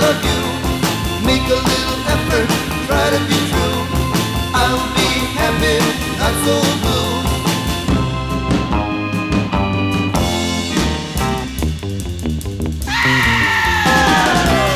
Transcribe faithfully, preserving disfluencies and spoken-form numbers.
love you. Make a little effort, try to be true. I'll be happy, not so